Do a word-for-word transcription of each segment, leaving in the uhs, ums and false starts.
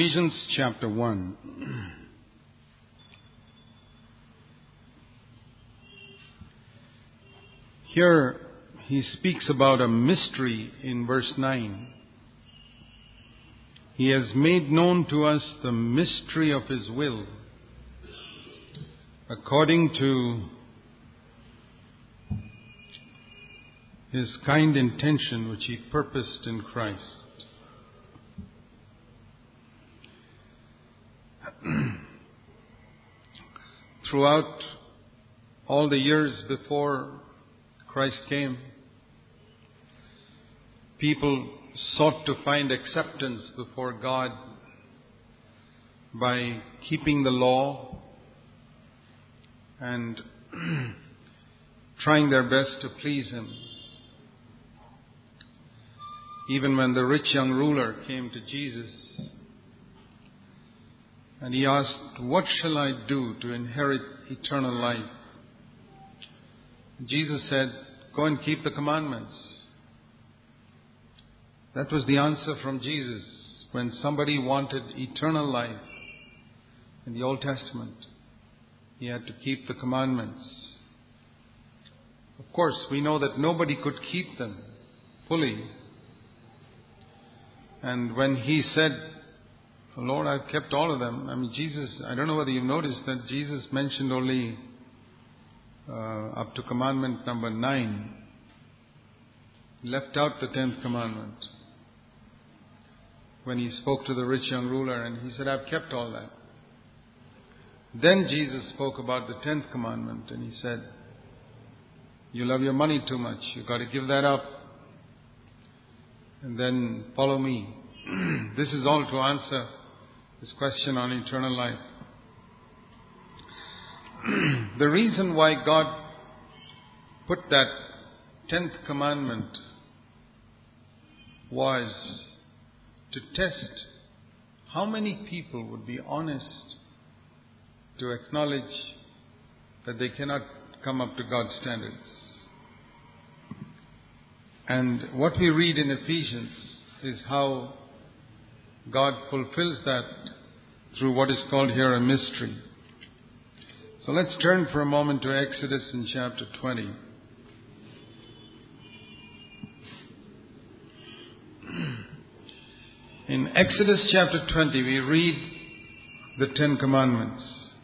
Ephesians chapter one. Here he speaks about a mystery in verse nine. He has made known to us the mystery of His will, according to His kind intention which He purposed in Christ. Throughout all the years before Christ came, people sought to find acceptance before God by keeping the law and trying their best to please Him. Even when the rich young ruler came to Jesus and he asked, "What shall I do to inherit eternal life?" Jesus said, "Go and keep the commandments." That was the answer from Jesus when somebody wanted eternal life in the Old Testament. He had to keep the commandments. Of course, we know that nobody could keep them fully. And when he said, "Lord, I've kept all of them," I mean, Jesus, I don't know whether you've noticed that Jesus mentioned only uh, up to commandment number nine. He left out the tenth commandment when he spoke to the rich young ruler, and he said, "I've kept all that." Then Jesus spoke about the tenth commandment, and he said, "You love your money too much. You've got to give that up. And then follow me." This is all to answer this question on eternal life. The reason why God put that tenth commandment was to test how many people would be honest to acknowledge that they cannot come up to God's standards. And what we read in Ephesians is how God fulfills that through what is called here a mystery. So let's turn for a moment to Exodus in chapter twenty. In Exodus chapter twenty, we read the Ten Commandments.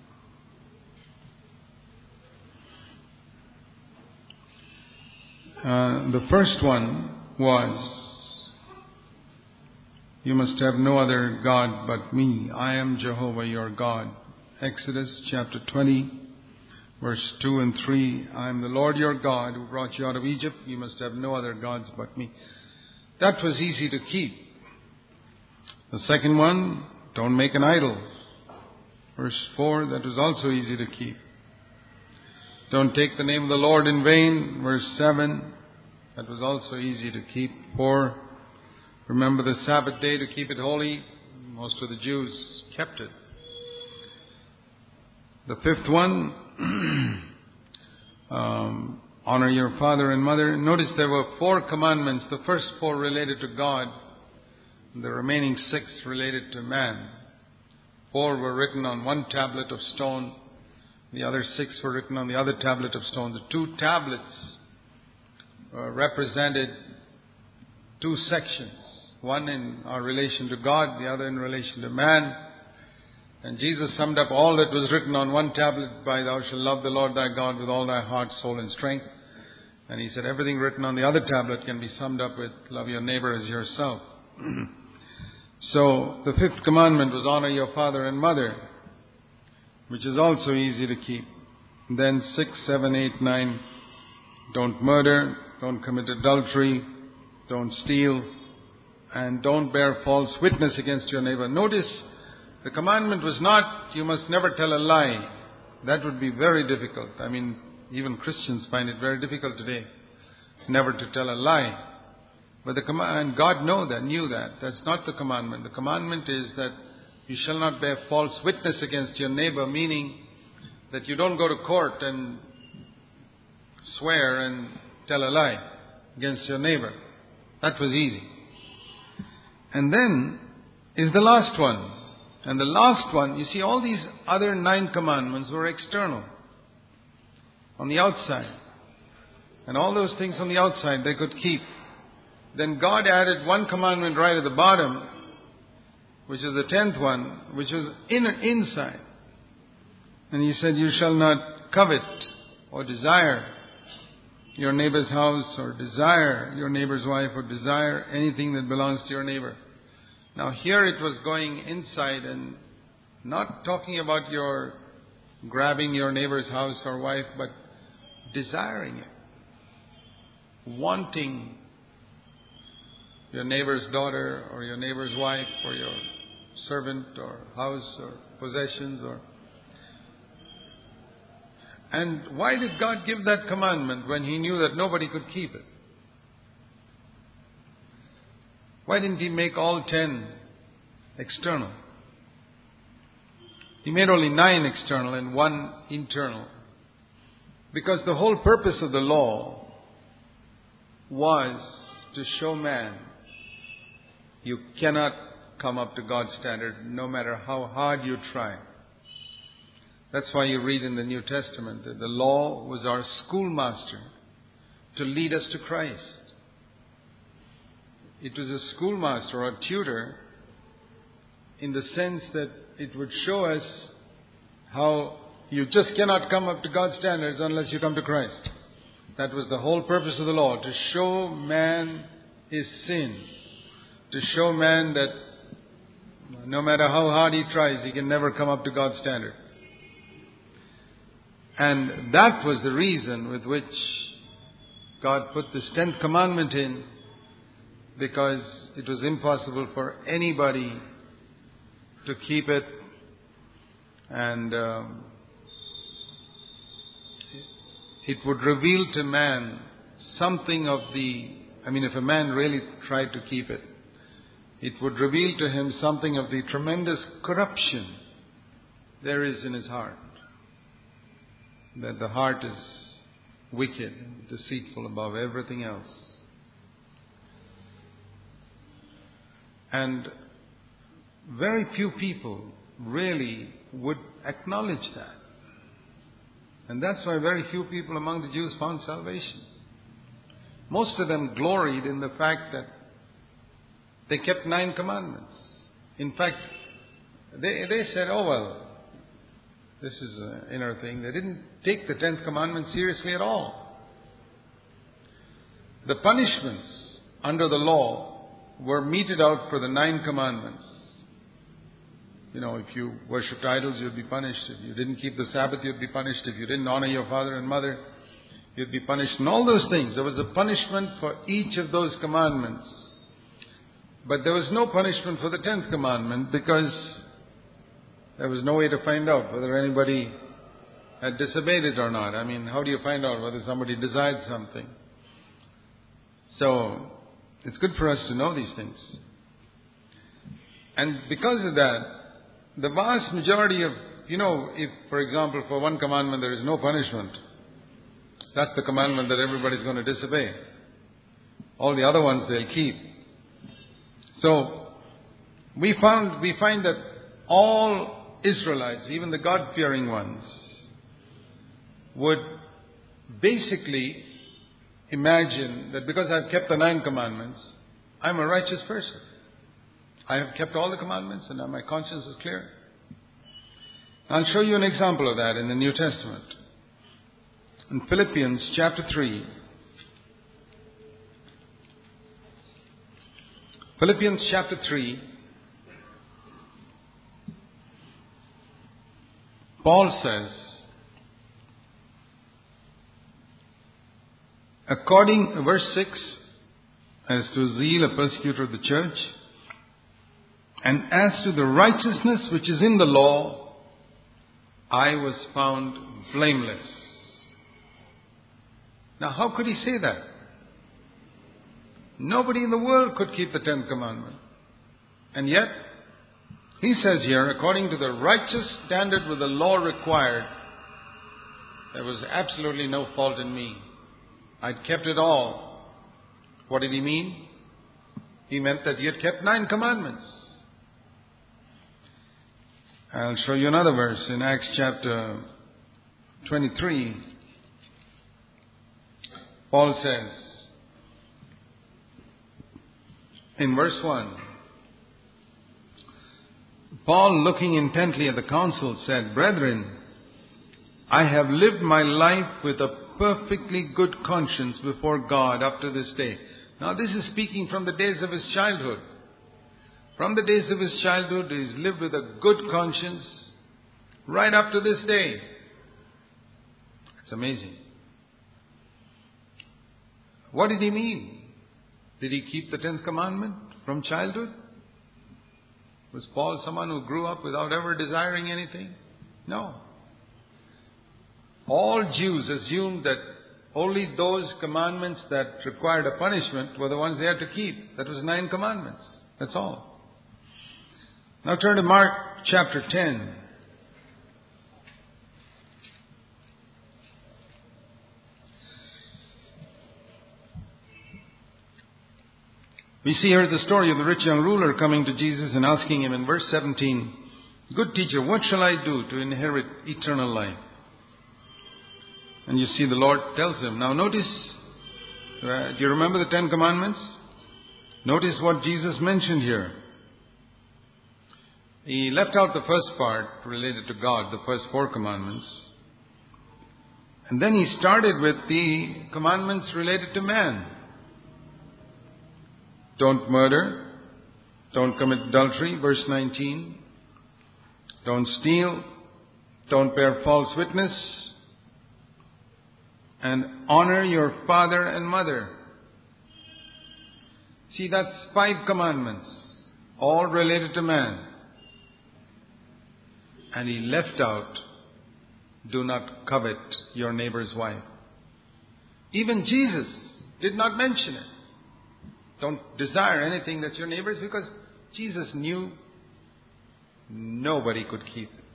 Uh, the first one was, "You must have no other God but me. I am Jehovah your God." Exodus chapter twenty, verse two and three. "I am the Lord your God who brought you out of Egypt. You must have no other gods but me." That was easy to keep. The second one, "Don't make an idol." Verse four, that was also easy to keep. "Don't take the name of the Lord in vain." Verse seven, that was also easy to keep. Four, "Remember the Sabbath day to keep it holy." Most of the Jews kept it. The fifth one, um, "Honor your father and mother." Notice there were four commandments. The first four related to God. The remaining six related to man. Four were written on one tablet of stone. The other six were written on the other tablet of stone. The two tablets uh, represented two sections. One in our relation to God, the other in relation to man. And Jesus summed up all that was written on one tablet by, "Thou shalt love the Lord thy God with all thy heart, soul and strength." And he said everything written on the other tablet can be summed up with, "Love your neighbor as yourself." So the fifth commandment was, "Honor your father and mother," which is also easy to keep. And then six, seven, eight, nine, "Don't murder, don't commit adultery, don't steal, and don't bear false witness against your neighbor." Notice, the commandment was not, "You must never tell a lie." That would be very difficult. I mean, even Christians find it very difficult today, never to tell a lie. But the command, God knew that, knew that. That's not the commandment. The commandment is that you shall not bear false witness against your neighbor, meaning that you don't go to court and swear and tell a lie against your neighbor. That was easy. And then is the last one. And the last one, you see, all these other nine commandments were external, on the outside. And all those things on the outside they could keep. Then God added one commandment right at the bottom, which is the tenth one, which was inner, inside. And He said, you shall not covet or desire your neighbor's house, or desire your neighbor's wife, or desire anything that belongs to your neighbor. Now here it was going inside and not talking about your grabbing your neighbor's house or wife, but desiring it. Wanting your neighbor's daughter or your neighbor's wife or your servant or house or possessions or... And why did God give that commandment when He knew that nobody could keep it? Why didn't He make all ten external? He made only nine external and one internal. Because the whole purpose of the law was to show man you cannot come up to God's standard no matter how hard you try. That's why you read in the New Testament that the law was our schoolmaster to lead us to Christ. It was a schoolmaster or a tutor in the sense that it would show us how you just cannot come up to God's standards unless you come to Christ. That was the whole purpose of the law, to show man his sin. To show man that no matter how hard he tries, he can never come up to God's standard. And that was the reason with which God put this tenth commandment in, because it was impossible for anybody to keep it. And um, it would reveal to man something of the, I mean, if a man really tried to keep it, it would reveal to him something of the tremendous corruption there is in his heart. That the heart is wicked and deceitful above everything else. And very few people really would acknowledge that. And that's why very few people among the Jews found salvation. Most of them gloried in the fact that they kept nine commandments. In fact, they, they said, oh well, this is an inner thing. They didn't take the tenth commandment seriously at all. The punishments under the law were meted out for the nine commandments. You know, if you worshipped idols, you'd be punished. If you didn't keep the Sabbath, you'd be punished. If you didn't honor your father and mother, you'd be punished. And all those things. There was a punishment for each of those commandments. But there was no punishment for the tenth commandment, because there was no way to find out whether anybody had disobeyed it or not. I mean, how do you find out whether somebody desired something? So, it's good for us to know these things. And because of that, the vast majority of, you know, if, for example, for one commandment there is no punishment, that's the commandment that everybody's going to disobey. All the other ones they'll keep. So, we found, we find that all Israelites, even the God-fearing ones, would basically imagine that because I've kept the nine commandments, I'm a righteous person. I have kept all the commandments and now my conscience is clear. I'll show you an example of that in the New Testament. In Philippians chapter three. Philippians chapter three. Paul says, according, verse six, as to zeal a persecutor of the church, and as to the righteousness which is in the law, I was found blameless. Now, how could he say that? Nobody in the world could keep the tenth commandment. And yet, he says here, according to the righteous standard with the law required, there was absolutely no fault in me. I'd kept it all. What did he mean? He meant that he had kept nine commandments. I'll show you another verse in Acts chapter twenty-three. Paul says in verse one, Paul, looking intently at the council, said, "Brethren, I have lived my life with a perfectly good conscience before God up to this day." Now this is speaking from the days of his childhood. From the days of his childhood, he's lived with a good conscience right up to this day. It's amazing. What did he mean? Did he keep the tenth commandment from childhood? Was Paul someone who grew up without ever desiring anything? No. All Jews assumed that only those commandments that required a punishment were the ones they had to keep. That was nine commandments. That's all. Now turn to Mark chapter ten. We see here the story of the rich young ruler coming to Jesus and asking him in verse seventeen, "Good teacher, what shall I do to inherit eternal life?" And you see the Lord tells him. Now notice, uh, do you remember the Ten Commandments? Notice what Jesus mentioned here. He left out the first part related to God, the first four commandments. And then he started with the commandments related to man. Don't murder. Don't commit adultery, verse nineteen. Don't steal. Don't bear false witness. And honor your father and mother. See, that's five commandments, all related to man. And he left out, do not covet your neighbor's wife. Even Jesus did not mention it. Don't desire anything that's your neighbor's, because Jesus knew nobody could keep it.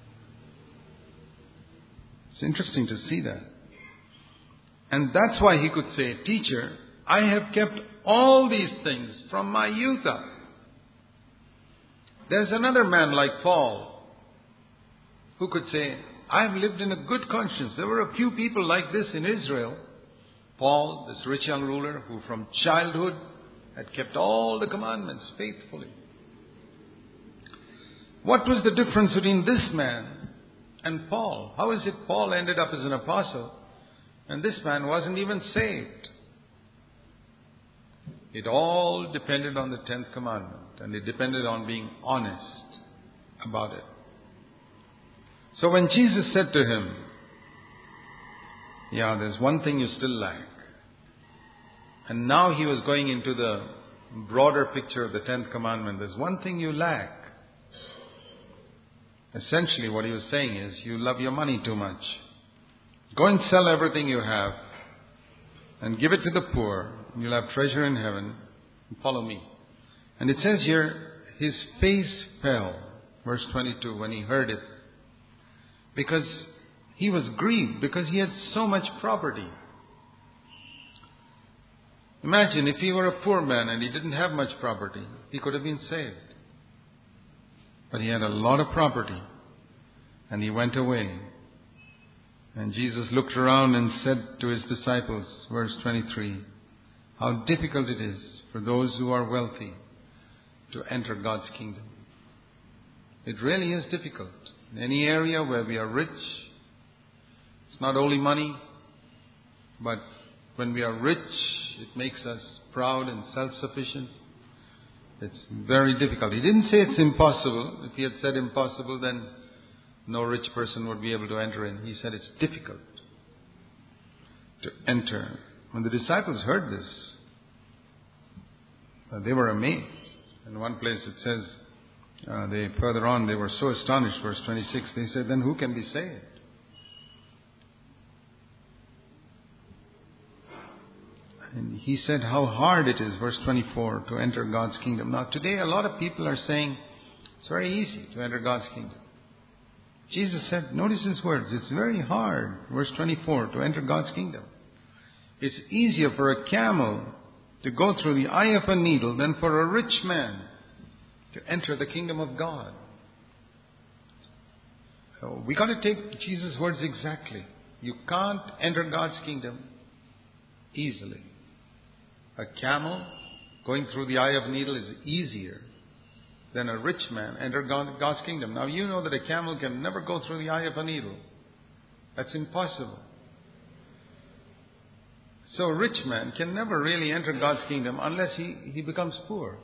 It's interesting to see that. And that's why he could say, "Teacher, I have kept all these things from my youth up." There's another man like Paul who could say, "I've lived in a good conscience." There were a few people like this in Israel. Paul, this rich young ruler, who from childhood had kept all the commandments faithfully. What was the difference between this man and Paul? How is it Paul ended up as an apostle and this man wasn't even saved? It all depended on the tenth commandment, and it depended on being honest about it. So when Jesus said to him, "Yeah, there's one thing you still lack," and now he was going into the broader picture of the tenth commandment, "There's one thing you lack." Essentially what he was saying is, you love your money too much. Go and sell everything you have and give it to the poor. You'll have treasure in heaven. And follow me. And it says here, his face fell, verse twenty-two, when he heard it, because he was grieved, because he had so much property. Imagine if he were a poor man and he didn't have much property, he could have been saved. But he had a lot of property, and he went away. And Jesus looked around and said to his disciples, verse twenty-three, how difficult it is for those who are wealthy to enter God's kingdom. It really is difficult. In any area where we are rich, it's not only money, but when we are rich, it makes us proud and self-sufficient. It's very difficult. He didn't say it's impossible. If he had said impossible, then no rich person would be able to enter in. He said it's difficult to enter. When the disciples heard this, uh, they were amazed. In one place it says, uh, they further on, they were so astonished, verse twenty-six, they said, then who can be saved? And he said how hard it is, verse twenty-four, to enter God's kingdom. Now today a lot of people are saying it's very easy to enter God's kingdom. Jesus said, notice his words, it's very hard, verse twenty-four, to enter God's kingdom. It's easier for a camel to go through the eye of a needle than for a rich man to enter the kingdom of God. So we got to take Jesus' words exactly. You can't enter God's kingdom easily. A camel going through the eye of a needle is easier than a rich man enter God's kingdom. Now you know that a camel can never go through the eye of a needle. That's impossible. So a rich man can never really enter God's kingdom unless he, he becomes poor.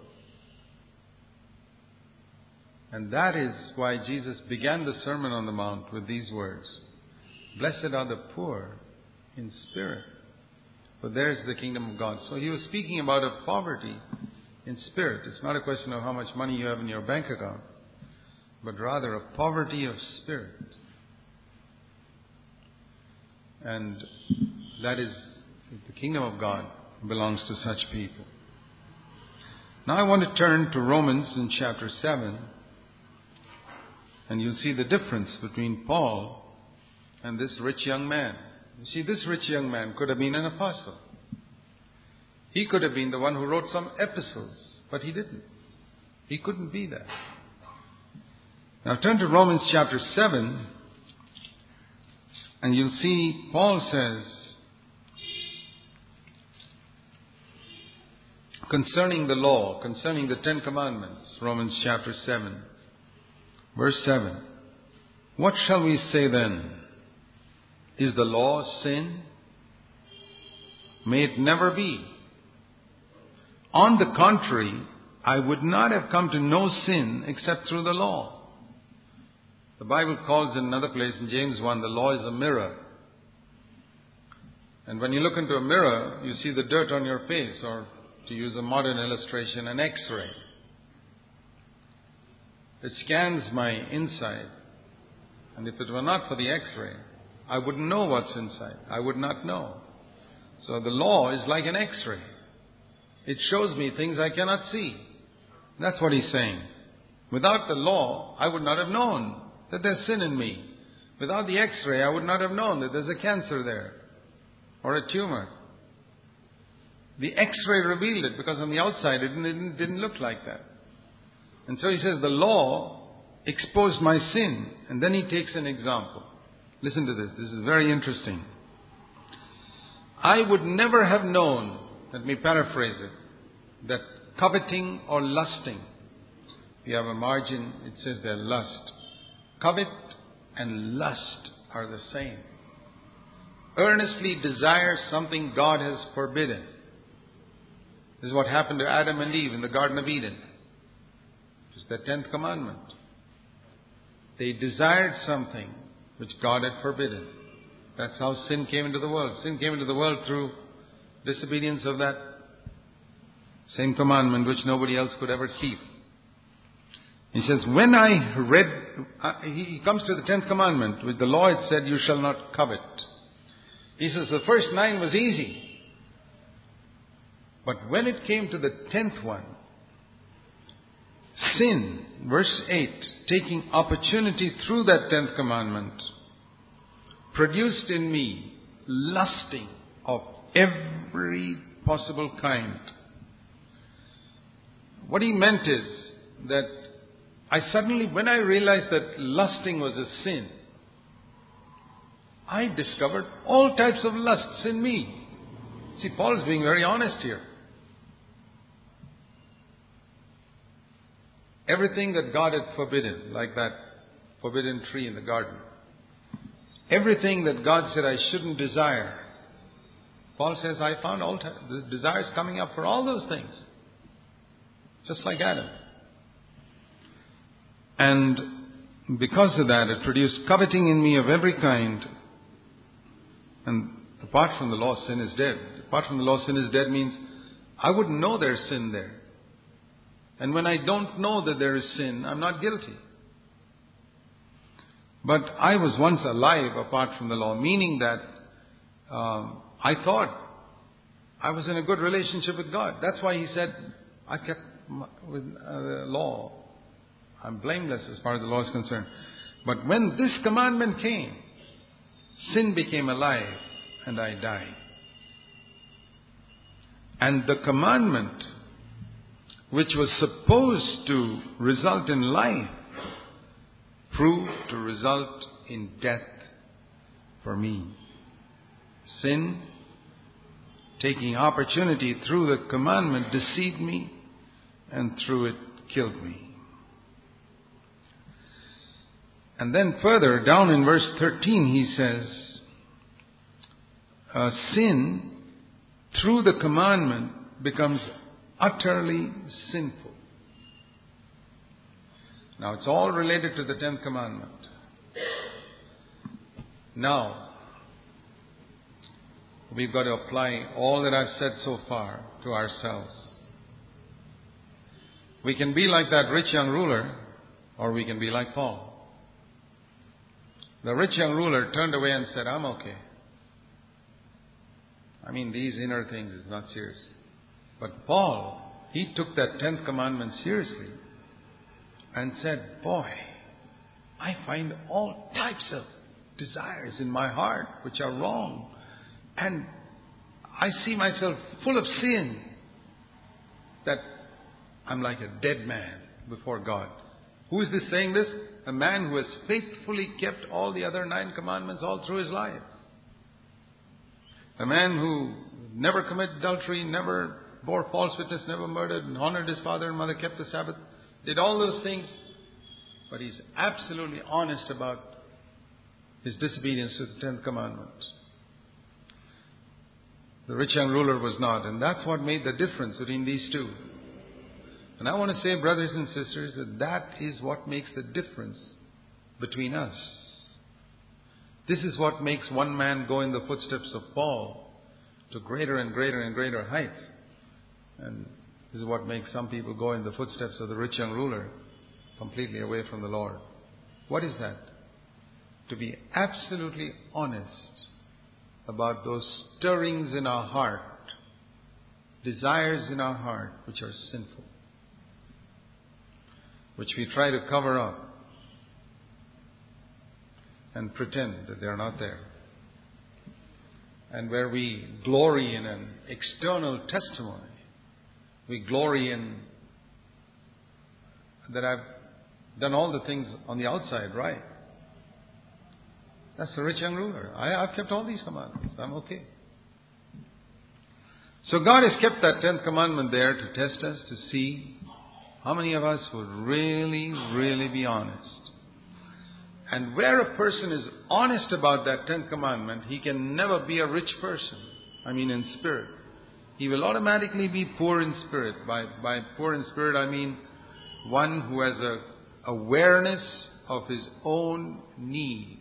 And that is why Jesus began the Sermon on the Mount with these words. Blessed are the poor in spirit, for theirs is the kingdom of God. So he was speaking about a poverty in spirit. It's not a question of how much money you have in your bank account, but rather a poverty of spirit. And that is, the kingdom of God belongs to such people. Now I want to turn to Romans in chapter seven, and you'll see the difference between Paul and this rich young man. You see, this rich young man could have been an apostle. He could have been the one who wrote some epistles, but he didn't. He couldn't be that. Now turn to Romans chapter seven, and you'll see Paul says, concerning the law, concerning the Ten Commandments, Romans chapter seven, verse seven. What shall we say then? Is the law sin? May it never be. On the contrary, I would not have come to know sin except through the law. The Bible calls in another place, in James one, the law is a mirror. And when you look into a mirror, you see the dirt on your face, or to use a modern illustration, an X-ray. It scans my inside. And if it were not for the X-ray, I wouldn't know what's inside. I would not know. So the law is like an X-ray. It shows me things I cannot see. That's what he's saying. Without the law, I would not have known that there's sin in me. Without the X-ray, I would not have known that there's a cancer there or a tumor. The X-ray revealed it, because on the outside it didn't, didn't look like that. And so he says the law exposed my sin. And then he takes an example. Listen to this. This is very interesting. I would never have known, let me paraphrase it, that coveting or lusting, if you have a margin, it says there lust. Covet and lust are the same. Earnestly desire something God has forbidden. This is what happened to Adam and Eve in the Garden of Eden. It's the tenth commandment. They desired something which God had forbidden. That's how sin came into the world. Sin came into the world through disobedience of that same commandment which nobody else could ever keep. He says, when I read, uh, he comes to the tenth commandment, with the law it said, you shall not covet. He says the first nine was easy. But when it came to the tenth one, sin, verse eight, taking opportunity through that tenth commandment, produced in me lusting of every possible kind. What he meant is that I suddenly, when I realized that lusting was a sin, I discovered all types of lusts in me. See, Paul is being very honest here. Everything that God had forbidden, like that forbidden tree in the garden. Everything that God said I shouldn't desire. Paul says, I found all t- the desires coming up for all those things. Just like Adam. And because of that, it produced coveting in me of every kind. And apart from the law, sin is dead. Apart from the law, sin is dead means I wouldn't know there's sin there. And when I don't know that there is sin, I'm not guilty. But I was once alive apart from the law, meaning that um, I thought I was in a good relationship with God. That's why he said, I kept my, with uh, the law. I'm blameless as far as the law is concerned. But when this commandment came, sin became alive and I died. And the commandment, which was supposed to result in life, proved to result in death for me. Sin, taking opportunity through the commandment, deceived me, and through it killed me. And then further down in verse thirteen he says, uh, sin through the commandment becomes utterly sinful. Now it's all related to the tenth commandment. Now, we've got to apply all that I've said so far to ourselves. We can be like that rich young ruler, or we can be like Paul. The rich young ruler turned away and said, I'm okay. I mean, these inner things is not serious. But Paul, he took that tenth commandment seriously and said, boy, I find all types of desires in my heart which are wrong. And I see myself full of sin, that I'm like a dead man before God. Who is this saying this? A man who has faithfully kept all the other nine commandments all through his life. A man who never committed adultery, never bore false witness, never murdered, and honored his father and mother, kept the Sabbath, did all those things. But he's absolutely honest about his disobedience to the tenth commandment. The rich young ruler was not. And that's what made the difference between these two. And I want to say, brothers and sisters, that that is what makes the difference between us. This is what makes one man go in the footsteps of Paul to greater and greater and greater heights. And this is what makes some people go in the footsteps of the rich young ruler, completely away from the Lord. What is that? To be absolutely honest about those stirrings in our heart, desires in our heart which are sinful, which we try to cover up and pretend that they are not there. And where we glory in an external testimony, we glory in that I've done all the things on the outside right. That's the rich young ruler. I, I've kept all these commandments. I'm okay. So God has kept that tenth commandment there to test us, to see how many of us would really, really be honest. And where a person is honest about that tenth commandment, he can never be a rich person. I mean in spirit. He will automatically be poor in spirit. By, by poor in spirit, I mean one who has a awareness of his own need.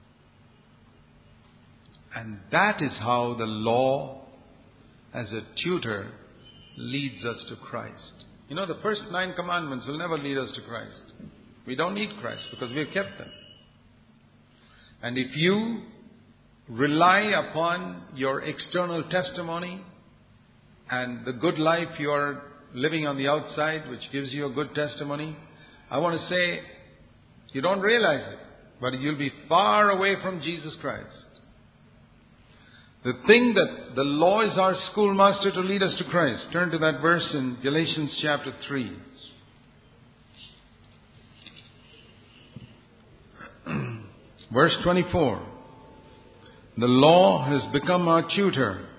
And that is how the law, as a tutor, leads us to Christ. You know, the first nine commandments will never lead us to Christ. We don't need Christ because we have kept them. And if you rely upon your external testimony and the good life you are living on the outside, which gives you a good testimony, I want to say you don't realize it, but you'll be far away from Jesus Christ. The thing that the law is our schoolmaster to lead us to Christ. Turn to that verse in Galatians chapter three. Verse twenty-four. The law has become our tutor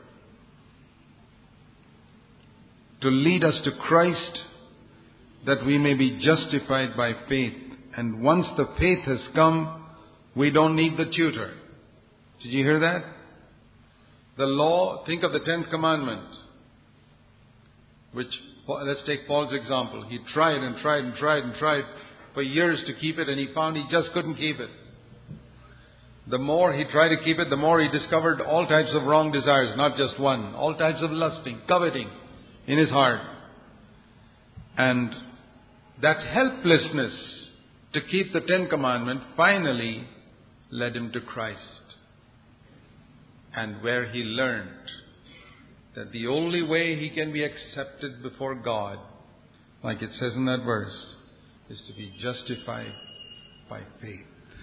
to lead us to Christ, that we may be justified by faith. And once the faith has come, we don't need the tutor. Did you hear that? The law, think of the tenth commandment, which, let's take Paul's example. He tried and tried and tried and tried for years to keep it, and he found he just couldn't keep it. The more he tried to keep it, the more he discovered all types of wrong desires, not just one. All types of lusting, coveting in his heart. And that helplessness to keep the Ten Commandments finally led him to Christ. And where he learned that the only way he can be accepted before God, like it says in that verse, is to be justified by faith.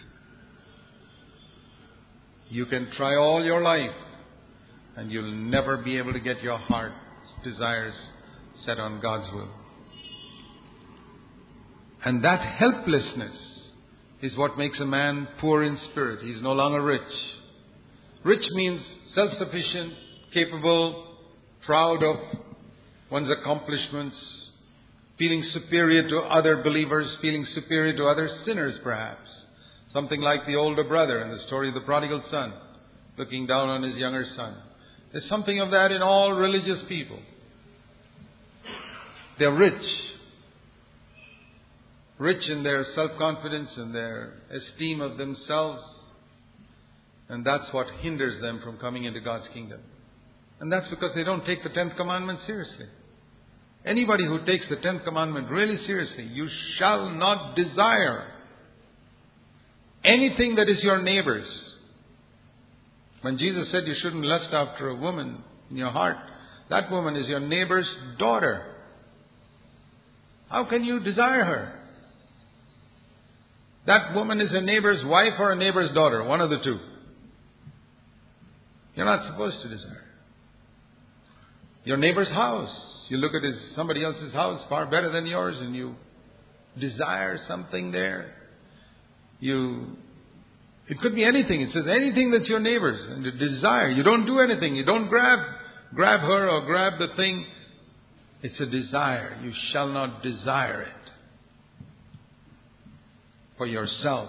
You can try all your life and you'll never be able to get your heart's desires set on God's will. And that helplessness is what makes a man poor in spirit. He is no longer rich. Rich means self-sufficient, capable, proud of one's accomplishments, feeling superior to other believers, feeling superior to other sinners perhaps. Something like the older brother in the story of the prodigal son, looking down on his younger son. There's something of that in all religious people. They're rich. Rich in their self-confidence and their esteem of themselves. And that's what hinders them from coming into God's kingdom. And that's because they don't take the tenth commandment seriously. Anybody who takes the tenth commandment really seriously, you shall not desire anything that is your neighbor's. When Jesus said you shouldn't lust after a woman in your heart, that woman is your neighbor's daughter. How can you desire her? That woman is a neighbor's wife or a neighbor's daughter, one of the two. You're not supposed to desire. Your neighbor's house. You look at his, somebody else's house far better than yours and you desire something there. You, it could be anything. It says anything that's your neighbor's and you desire. You don't do anything. You don't grab, grab her or grab the thing. It's a desire. You shall not desire it for yourself.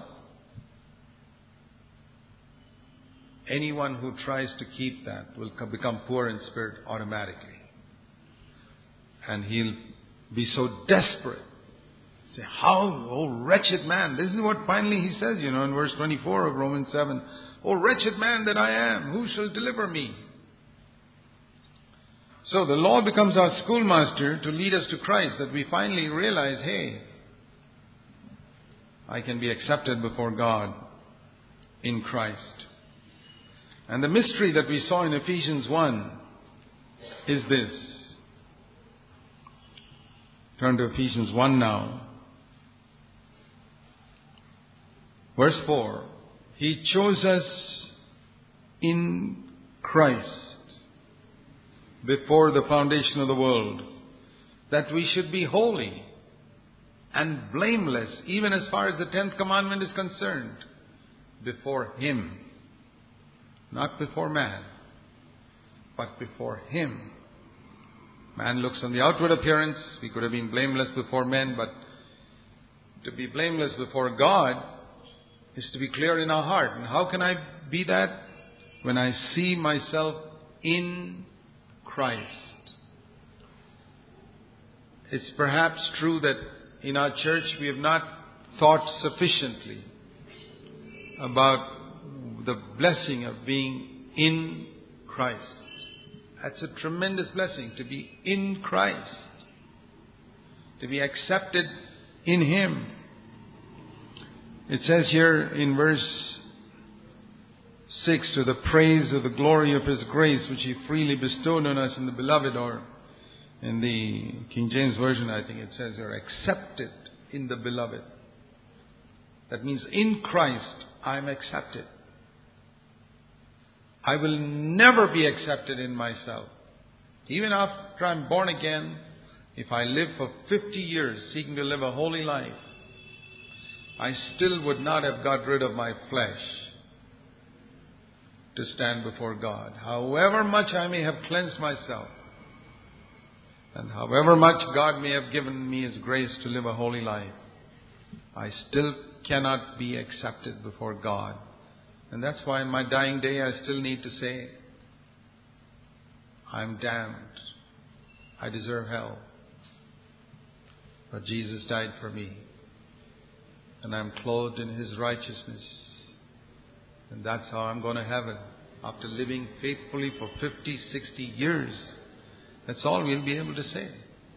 Anyone who tries to keep that will become poor in spirit automatically. And he'll be so desperate. Say, how, oh wretched man. This is what finally he says, you know, in verse twenty-four of Romans seven. Oh wretched man that I am, who shall deliver me? So the law becomes our schoolmaster to lead us to Christ, that we finally realize, hey, I can be accepted before God in Christ. And the mystery that we saw in Ephesians one is this. Turn to Ephesians one now. Verse four. He chose us in Christ before the foundation of the world, that we should be holy and blameless, even as far as the tenth commandment is concerned, before Him. Not before man, but before Him. Man looks on the outward appearance. We could have been blameless before men, but to be blameless before God is to be clear in our heart. And how can I be that? When I see myself in Christ. It's perhaps true that in our church we have not thought sufficiently about the blessing of being in Christ. That's a tremendous blessing, to be in Christ, to be accepted in Him. It says here in verse six, to the praise of the glory of His grace, which He freely bestowed on us in the Beloved, or in the King James Version, I think it says, you're accepted in the Beloved. That means in Christ, I'm accepted. I will never be accepted in myself. Even after I'm born again, if I live for fifty years seeking to live a holy life, I still would not have got rid of my flesh to stand before God. However much I may have cleansed myself, and however much God may have given me His grace to live a holy life, I still cannot be accepted before God. And that's why in my dying day I still need to say, I'm damned. I deserve hell. But Jesus died for me. And I'm clothed in His righteousness. And that's how I'm going to heaven. After living faithfully for fifty, sixty years. That's all we'll be able to say.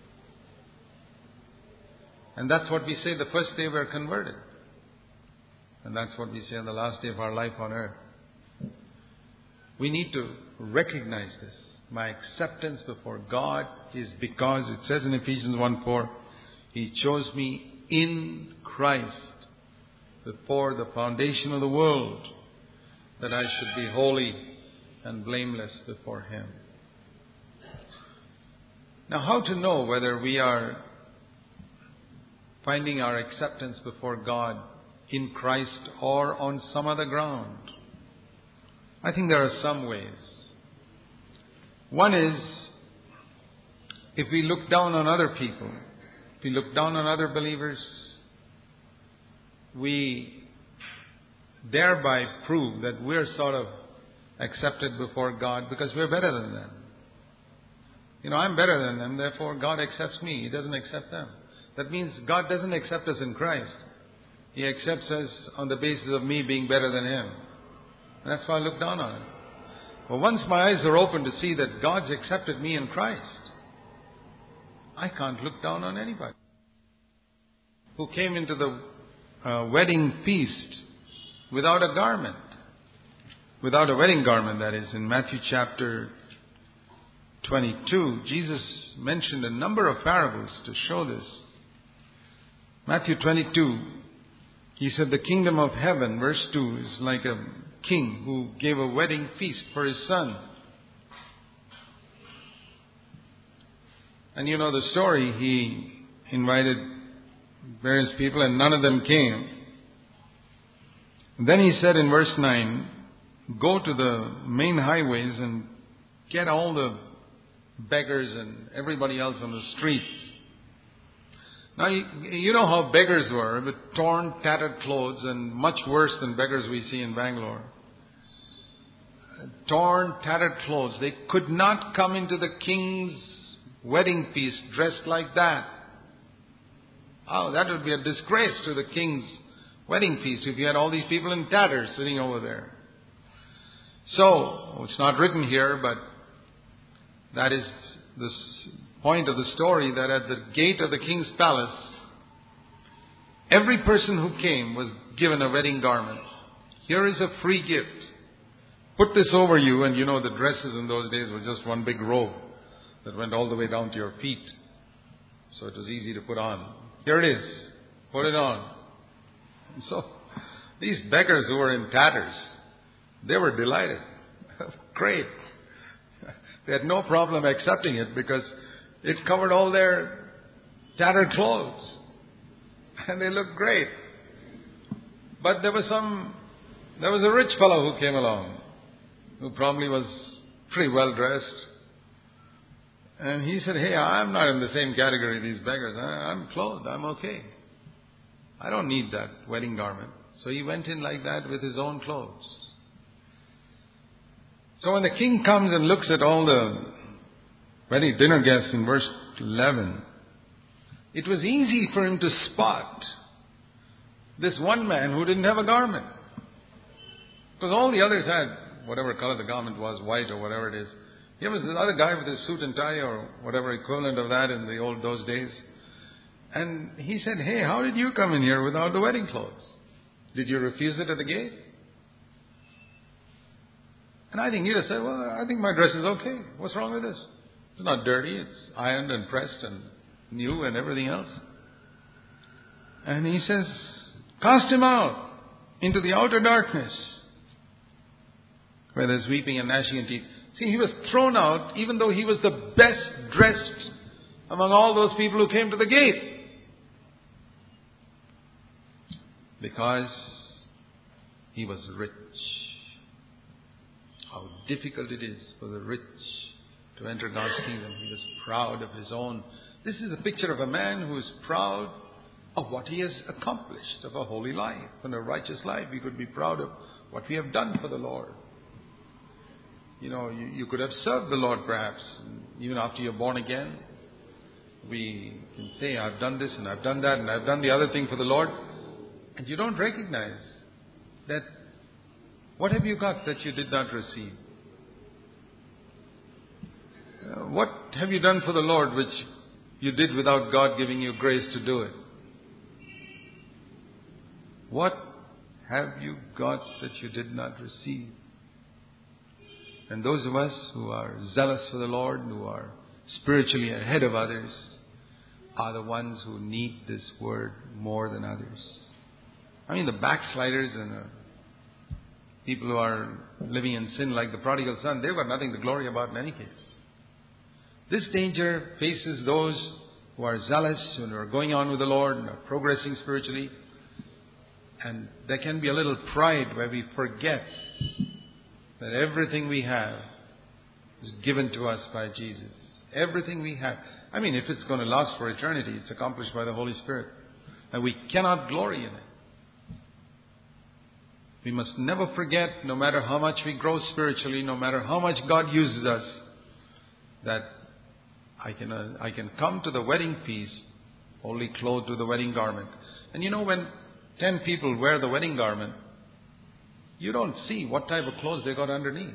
And that's what we say the first day we're converted. And that's what we say on the last day of our life on earth. We need to recognize this. My acceptance before God is because, it says in Ephesians one four, He chose me in Christ before the foundation of the world, that I should be holy and blameless before Him. Now, how to know whether we are finding our acceptance before God in Christ or on some other ground? I think there are some ways. One is, if we look down on other people, if we look down on other believers, we thereby prove that we're sort of accepted before God because we're better than them. You know, I'm better than them, therefore God accepts me. He doesn't accept them. That means God doesn't accept us in Christ. He accepts us on the basis of me being better than Him. And that's why I look down on it. But once my eyes are open to see that God's accepted me in Christ, I can't look down on anybody who came into the uh, wedding feast without a garment. Without a wedding garment, that is. In Matthew chapter twenty-two, Jesus mentioned a number of parables to show this. Matthew twenty-two, He said, the kingdom of heaven, verse two, is like a king who gave a wedding feast for his son. And you know the story. He invited various people and none of them came. And then He said in verse nine, go to the main highways and get all the beggars and everybody else on the streets. Now, you, you know how beggars were, with torn, tattered clothes, and much worse than beggars we see in Bangalore. Torn, tattered clothes. They could not come into the king's wedding feast dressed like that. Oh, that would be a disgrace to the king's wedding feast if you had all these people in tatters sitting over there. So, it's not written here, but that is the point of the story, that at the gate of the king's palace, every person who came was given a wedding garment. Here is a free gift. Put this over you, and you know the dresses in those days were just one big robe that went all the way down to your feet. So it was easy to put on. Here it is. Put it on. And so, these beggars who were in tatters, they were delighted. Great. They had no problem accepting it because it covered all their tattered clothes. And they looked great. But there was some, there was a rich fellow who came along, who probably was pretty well dressed. And he said, hey, I'm not in the same category of these beggars. I'm clothed. I'm okay. I don't need that wedding garment. So he went in like that with his own clothes. So when the king comes and looks at all the wedding dinner guests in verse eleven, it was easy for him to spot this one man who didn't have a garment. Because all the others had whatever color the garment was, white or whatever it is. Here was this other guy with his suit and tie or whatever equivalent of that in the old those days. And he said, hey, how did you come in here without the wedding clothes? Did you refuse it at the gate? And I think he'd have said, well, I think my dress is okay. What's wrong with this? It's not dirty. It's ironed and pressed and new and everything else. And he says, cast him out into the outer darkness, where there's weeping and gnashing of teeth. See, he was thrown out even though he was the best dressed among all those people who came to the gate. Because he was rich. How difficult it is for the rich to enter God's kingdom. He was proud of his own. This is a picture of a man who is proud of what he has accomplished, of a holy life and a righteous life. We could be proud of what we have done for the Lord. You know, you, you could have served the Lord perhaps, even after you're born again. We can say, I've done this and I've done that and I've done the other thing for the Lord. And you don't recognize that what have you got that you did not receive? Uh, what have you done for the Lord which you did without God giving you grace to do it? What have you got that you did not receive? And those of us who are zealous for the Lord, who are spiritually ahead of others, are the ones who need this word more than others. I mean, the backsliders and the people who are living in sin like the prodigal son, they've got nothing to glory about in any case. This danger faces those who are zealous and are going on with the Lord and are progressing spiritually. And there can be a little pride where we forget that everything we have is given to us by Jesus. Everything we have. I mean, if it's going to last for eternity, it's accomplished by the Holy Spirit. And we cannot glory in it. We must never forget, no matter how much we grow spiritually, no matter how much God uses us, that I can uh, I can come to the wedding feast only clothed with the wedding garment. And you know, when ten people wear the wedding garment, you don't see what type of clothes they got underneath.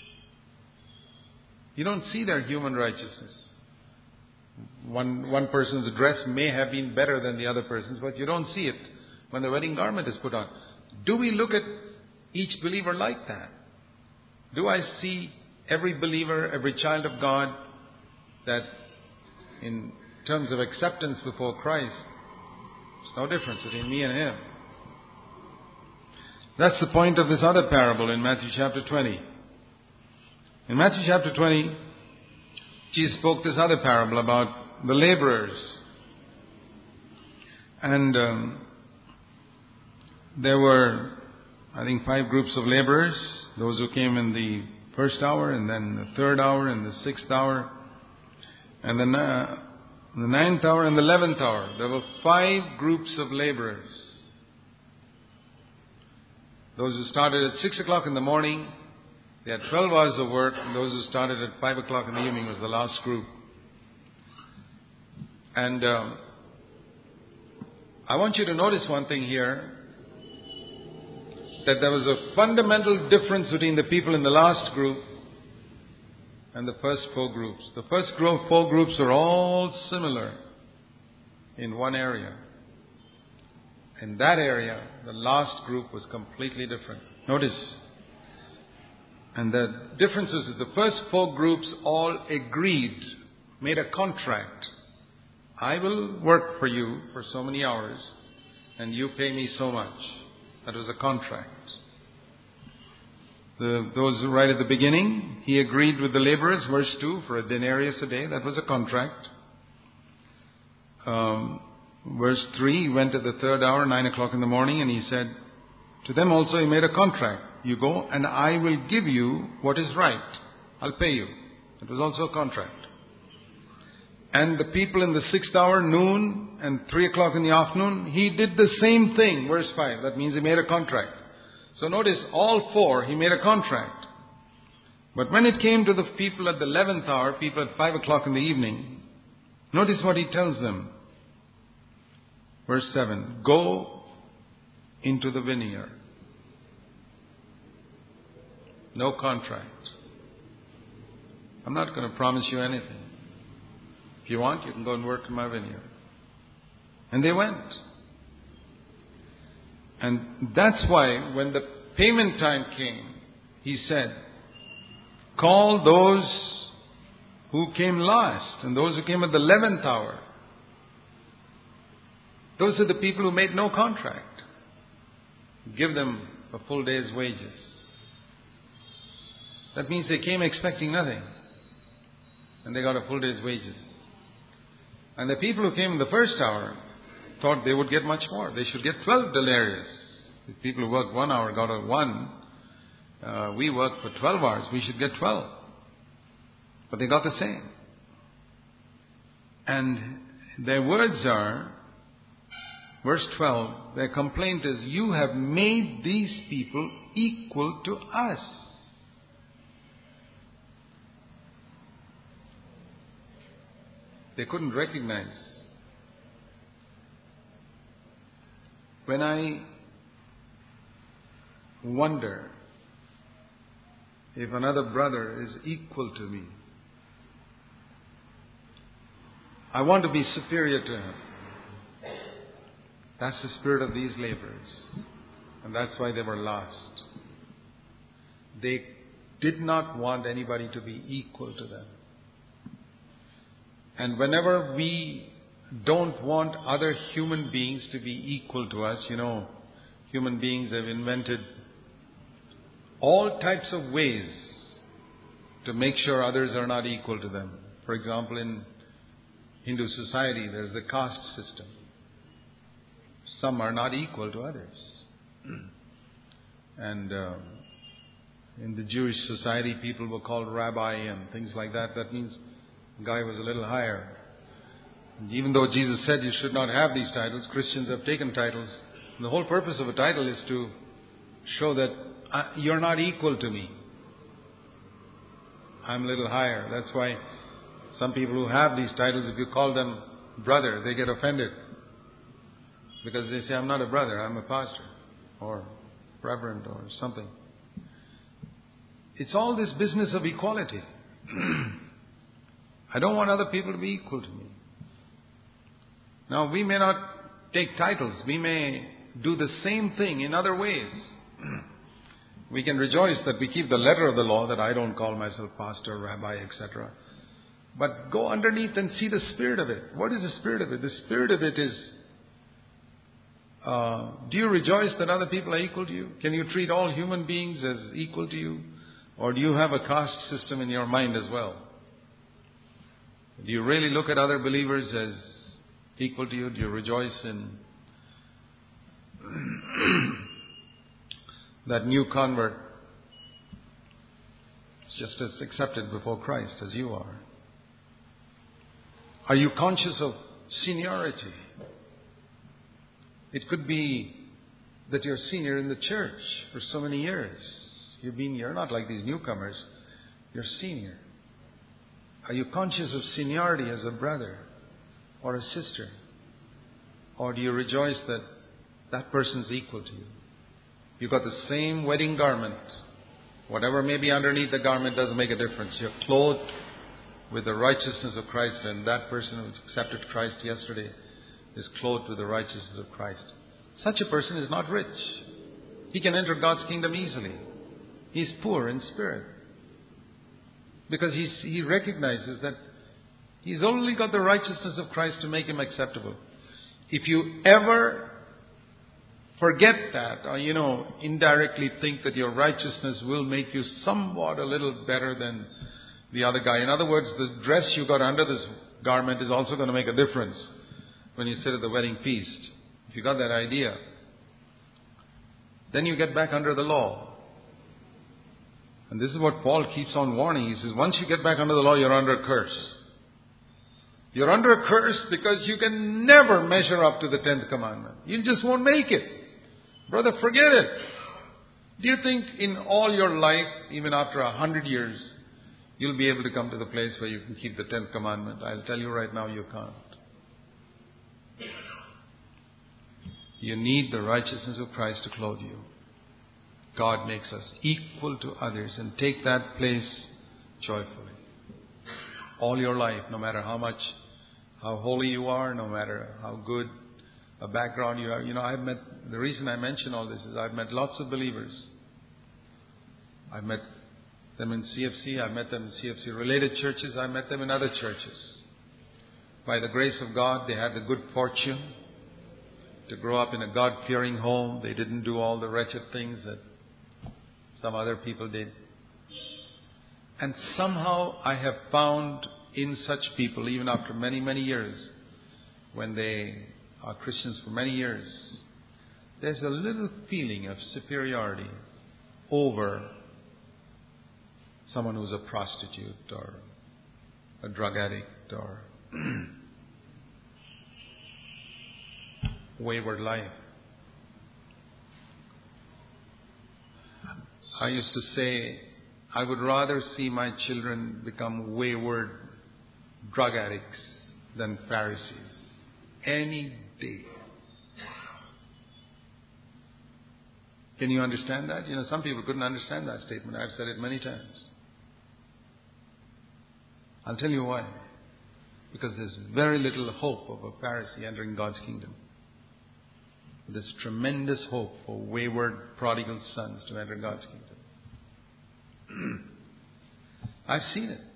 You don't see their human righteousness. One, one person's dress may have been better than the other person's, but you don't see it when the wedding garment is put on. Do we look at each believer like that? Do I see every believer, every child of God, that in terms of acceptance before Christ, there's no difference between me and him? That's the point of this other parable in Matthew chapter twenty. In Matthew chapter twenty, Jesus spoke this other parable about the laborers. And um, there were, I think, five groups of laborers. Those who came in the first hour, and then the third hour, and the sixth hour, and then uh, the ninth hour, and the eleventh hour. There were five groups of laborers. Those who started at six o'clock in the morning, they had twelve hours of work, and those who started at five o'clock in the evening was the last group. And um, I want you to notice one thing here, that there was a fundamental difference between the people in the last group and the first four groups. The first group, four groups are all similar in one area. In that area, the last group was completely different. Notice. And the difference is that the first four groups all agreed, made a contract. I will work for you for so many hours, and you pay me so much. That was a contract. The, those right at the beginning, he agreed with the laborers, verse two, for a denarius a day. That was a contract. Um, verse three, he went at the third hour, nine o'clock in the morning, and he said, to them also he made a contract. You go, and I will give you what is right. I'll pay you. It was also a contract. And the people in the sixth hour, noon, and three o'clock in the afternoon, he did the same thing. Verse five. That means he made a contract. So notice, all four, he made a contract. But when it came to the people at the eleventh hour, people at five o'clock in the evening, notice what he tells them. Verse seven. Go into the vineyard. No contract. I'm not going to promise you anything. If you want, you can go and work in my vineyard. And they went. And that's why when the payment time came, he said, call those who came last and those who came at the eleventh hour. Those are the people who made no contract. Give them a full day's wages. That means they came expecting nothing. And they got a full day's wages. And the people who came in the first hour thought they would get much more. They should get twelve denarius. If people who worked one hour got a one, uh, we worked for twelve hours, we should get twelve. But they got the same. And their words are, verse twelve, their complaint is, you have made these people equal to us. They couldn't recognize. When I wonder if another brother is equal to me, I want to be superior to him. That's the spirit of these laborers. And that's why they were lost. They did not want anybody to be equal to them. And whenever we don't want other human beings to be equal to us, you know, human beings have invented all types of ways to make sure others are not equal to them. For example, in Hindu society, there's the caste system. Some are not equal to others. And uh, in the Jewish society, people were called rabbi and things like that. That means the guy was a little higher. And even though Jesus said you should not have these titles, Christians have taken titles. And the whole purpose of a title is to show that I, you're not equal to me. I'm a little higher. That's why some people who have these titles, if you call them brother, they get offended. Because they say, I'm not a brother, I'm a pastor. Or reverend or something. It's all this business of equality. I don't want other people to be equal to me. Now, we may not take titles. We may do the same thing in other ways. We can rejoice that we keep the letter of the law, that I don't call myself pastor, rabbi, et cetera. But go underneath and see the spirit of it. What is the spirit of it? The spirit of it is, uh, do you rejoice that other people are equal to you? Can you treat all human beings as equal to you? Or do you have a caste system in your mind as well? Do you really look at other believers as equal to you? Do you rejoice in that new convert is just as accepted before Christ as you are? Are you conscious of seniority? It could be that you're senior in the church for so many years. You've been, you're not like these newcomers. You're senior. Are you conscious of seniority as a brother or a sister? Or do you rejoice that that person's equal to you? You've got the same wedding garment. Whatever may be underneath the garment doesn't make a difference. You're clothed with the righteousness of Christ, and that person who accepted Christ yesterday is clothed with the righteousness of Christ. Such a person is not rich. He can enter God's kingdom easily. He's poor in spirit. Because he's, he recognizes that he's only got the righteousness of Christ to make him acceptable. If you ever forget that, or, you know, indirectly think that your righteousness will make you somewhat a little better than the other guy. In other words, the dress you got under this garment is also going to make a difference when you sit at the wedding feast. If you got that idea, then you get back under the law. And this is what Paul keeps on warning. He says, once you get back under the law, you're under a curse. You're under a curse because you can never measure up to the tenth commandment. You just won't make it. Brother, forget it. Do you think in all your life, even after a hundred years, you'll be able to come to the place where you can keep the tenth commandment? I'll tell you right now, you can't. You need the righteousness of Christ to clothe you. God makes us equal to others, and take that place joyfully. All your life, no matter how much, how holy you are, no matter how good a background you have. You know, I've met, the reason I mention all this is I've met lots of believers. I've met them in C F C, I've met them in C F C related churches, I've met them in other churches. By the grace of God, they had the good fortune to grow up in a God-fearing home. They didn't do all the wretched things that some other people did. And somehow I have found in such people, even after many, many years, when they are Christians for many years, there's a little feeling of superiority over someone who's a prostitute or a drug addict or wayward life. I used to say, I would rather see my children become wayward drug addicts than Pharisees. Any day. Can you understand that? You know, some people couldn't understand that statement. I've said it many times. I'll tell you why. Because there's very little hope of a Pharisee entering God's kingdom. There's tremendous hope for wayward prodigal sons to enter God's kingdom. I've seen it.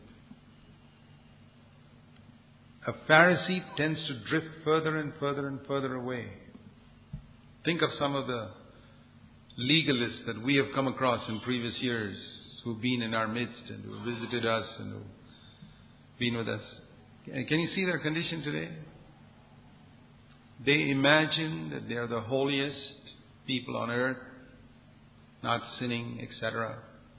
A Pharisee tends to drift further and further and further away. Think of some of the legalists that we have come across in previous years who've been in our midst and who visited us and who've been with us. Can you see their condition today? They imagine that they are the holiest people on earth, not sinning, et cetera.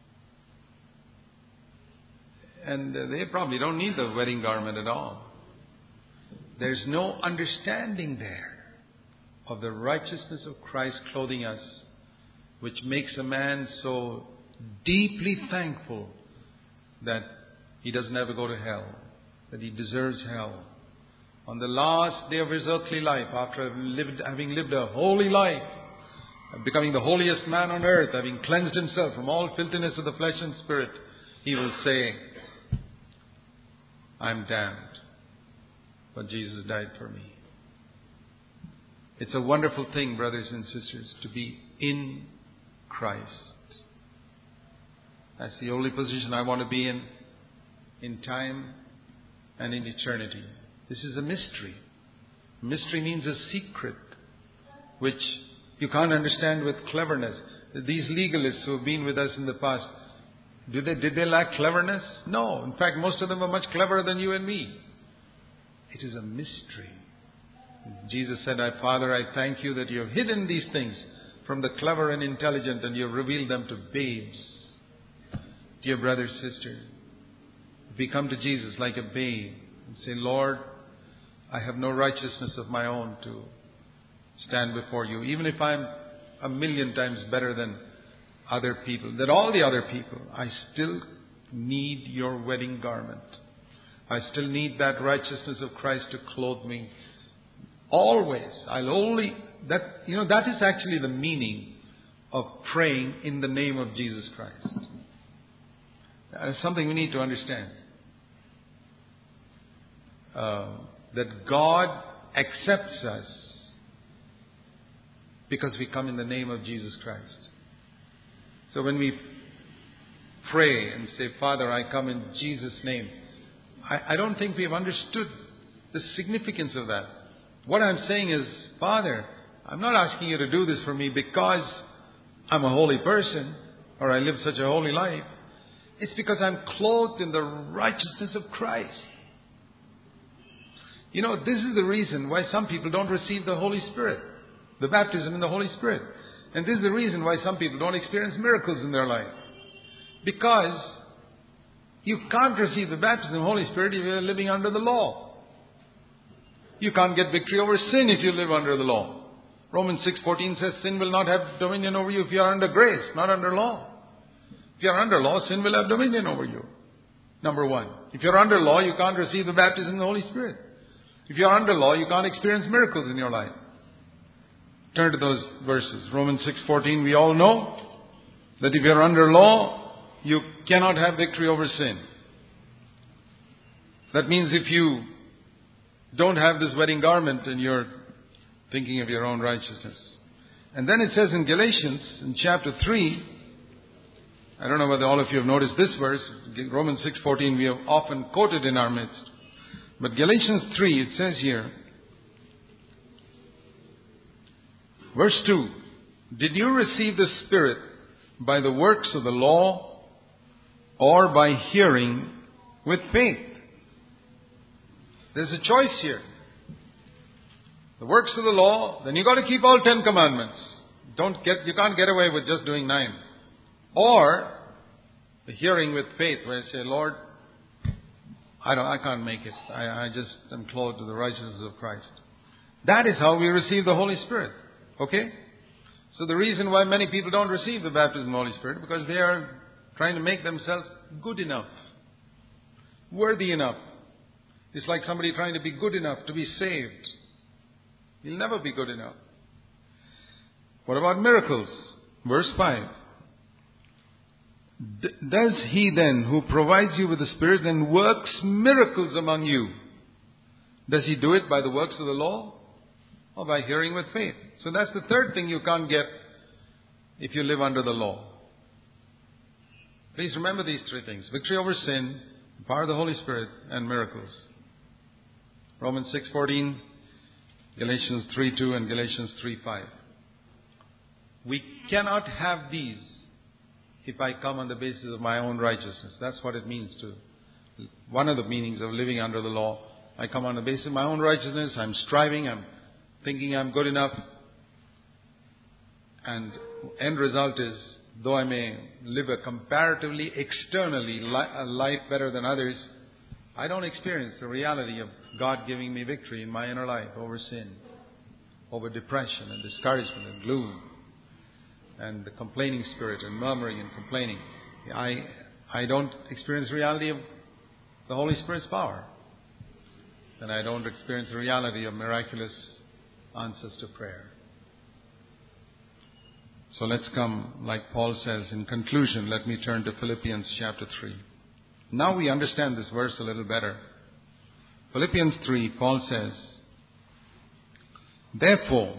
And they probably don't need the wedding garment at all. There's no understanding there of the righteousness of Christ clothing us, which makes a man so deeply thankful that he doesn't ever go to hell, that he deserves hell. On the last day of his earthly life, after having lived, having lived a holy life, becoming the holiest man on earth, having cleansed himself from all filthiness of the flesh and spirit, he will say, I'm damned, but Jesus died for me. It's a wonderful thing, brothers and sisters, to be in Christ. That's the only position I want to be in, in time and in eternity. This is a mystery. Mystery means a secret, which you can't understand with cleverness. These legalists who have been with us in the past, did they, did they lack cleverness? No. In fact, most of them are much cleverer than you and me. It is a mystery. Jesus said, Father, I thank you that you have hidden these things from the clever and intelligent and you have revealed them to babes. Dear brother, sister, if we come to Jesus like a babe and say, Lord, I have no righteousness of my own to stand before you, even if I'm a million times better than other people, than all the other people, I still need your wedding garment. I still need that righteousness of Christ to clothe me. Always. I'll only, that, you know, that is actually the meaning of praying in the name of Jesus Christ. That is something we need to understand. Uh, that God accepts us because we come in the name of Jesus Christ. So when we pray and say, Father, I come in Jesus' name, I, I don't think we have understood the significance of that. What I'm saying is, Father, I'm not asking you to do this for me because I'm a holy person or I live such a holy life. It's because I'm clothed in the righteousness of Christ. You know, this is the reason why some people don't receive the Holy Spirit, the baptism in the Holy Spirit. And this is the reason why some people don't experience miracles in their life. Because you can't receive the baptism of the Holy Spirit if you're living under the law. You can't get victory over sin if you live under the law. Romans six fourteen says sin will not have dominion over you if you are under grace, not under law. If you are under law, sin will have dominion over you. Number one. If you're under law, you can't receive the baptism of the Holy Spirit. If you're under law, you can't experience miracles in your life. Turn to those verses. Romans six fourteen, we all know that if you're under law, you cannot have victory over sin. That means if you don't have this wedding garment and you're thinking of your own righteousness. And then it says in Galatians, in chapter three, I don't know whether all of you have noticed this verse, Romans six fourteen, we have often quoted in our midst. But Galatians three, it says here, verse two, did you receive the Spirit by the works of the law or by hearing with faith? There's a choice here. The works of the law, then you got to keep all ten commandments. Don't get, you can't get away with just doing nine. Or the hearing with faith, where I say, Lord, I don't, I can't make it. I, I just am clothed to the righteousness of Christ. That is how we receive the Holy Spirit. Okay? So the reason why many people don't receive the baptism of the Holy Spirit, because they are trying to make themselves good enough, worthy enough. It's like somebody trying to be good enough to be saved. You'll never be good enough. What about miracles? Verse five. D- does he then who provides you with the Spirit and works miracles among you, does he do it by the works of the law or by hearing with faith? So that's the third thing you can't get if you live under the law. Please remember these three things. Victory over sin, the power of the Holy Spirit, and miracles. Romans six fourteen, Galatians three two, and Galatians three five. We cannot have these if I come on the basis of my own righteousness. That's what it means to, one of the meanings of living under the law. I come on the basis of my own righteousness. I'm striving. I'm thinking I'm good enough. And end result is, though I may live a comparatively, externally li- a life better than others, I don't experience the reality of God giving me victory in my inner life over sin, over depression and discouragement and gloom and the complaining spirit and murmuring and complaining. I I don't experience the reality of the Holy Spirit's power. And I don't experience the reality of miraculous answers to prayer. So let's come, like Paul says, in conclusion, let me turn to Philippians chapter three. Now we understand this verse a little better. Philippians three, Paul says, therefore,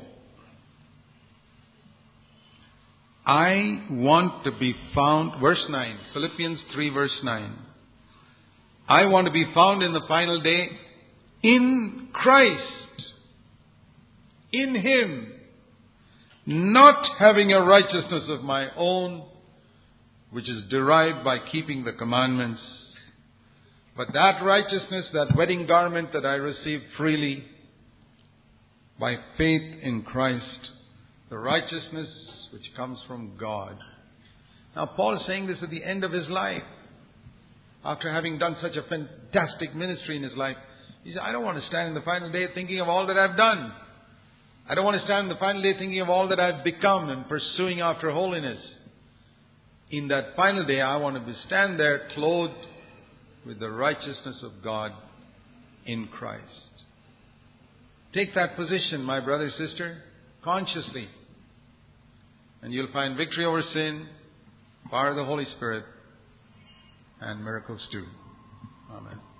I want to be found, verse nine, Philippians three, verse nine. I want to be found in the final day in Christ, in Him, not having a righteousness of my own, which is derived by keeping the commandments, but that righteousness, that wedding garment that I received freely by faith in Christ, the righteousness which comes from God. Now Paul is saying this at the end of his life. After having done such a fantastic ministry in his life, he said, I don't want to stand in the final day thinking of all that I've done. I don't want to stand in the final day thinking of all that I've become and pursuing after holiness. In that final day, I want to stand there clothed with the righteousness of God in Christ. Take that position, my brother, sister, consciously. And you'll find victory over sin, power of the Holy Spirit, and miracles too. Amen.